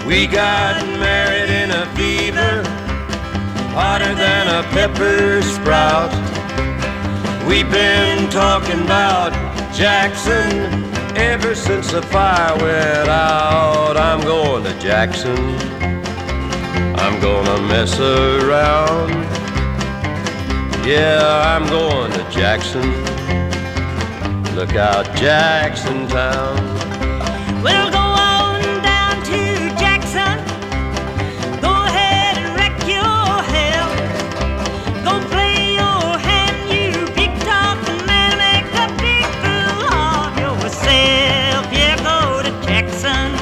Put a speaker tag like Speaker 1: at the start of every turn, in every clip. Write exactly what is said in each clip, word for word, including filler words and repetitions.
Speaker 1: We got married in a fever, hotter than a pepper sprout. We've been talking about Jackson ever since the fire went out. I'm going to Jackson, I'm gonna mess around. Yeah, I'm going to Jackson, look out Jackson Town.
Speaker 2: We'll go on down to Jackson, go ahead and wreck your hell. Go play your hand, you big talking man, make a big fool of yourself. Yeah, go to Jackson,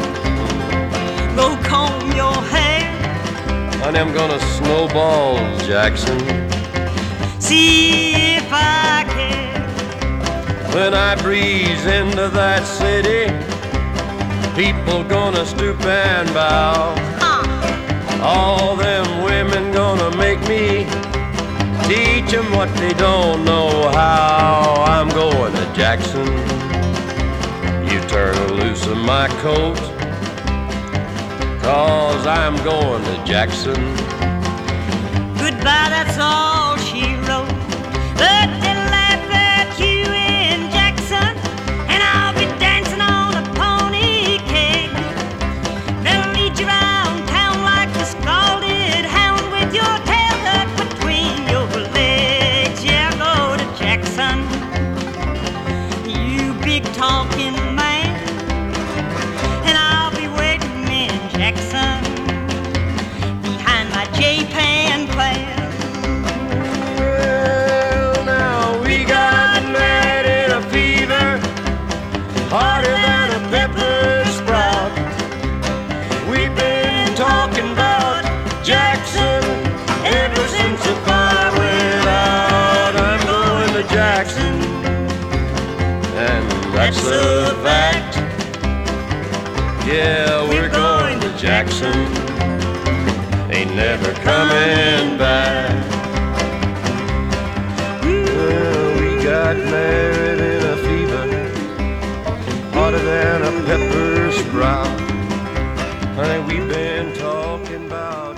Speaker 2: go comb your hair.
Speaker 1: Honey, I'm gonna snowball Jackson,
Speaker 2: see if I care.
Speaker 1: when I breeze into that city, people gonna stoop and bow.
Speaker 2: Huh.
Speaker 1: All them women gonna make me teach them what they don't know how. I'm going to Jackson, you turn loose of my coat, 'cause I'm going to Jackson.
Speaker 2: Goodbye, that's all she wrote. But they'll laugh at you in Jackson, and I'll be dancing on a pony keg. They'll lead you around town like a scalded hound with your tail tucked between your legs. Yeah, go to Jackson, you big talking man, and I'll be waiting in Jackson behind my J-Pan plan.
Speaker 1: Well, now we got married in a fever, hotter than a pepper sprout. We've been talking about Jackson ever since the fire went out. I'm going to Jackson, and that's a fact. Yeah, we're going to Jackson, ain't never coming back. Well, we got married in a fever, hotter than a pepper sprout. Honey, we've been talking about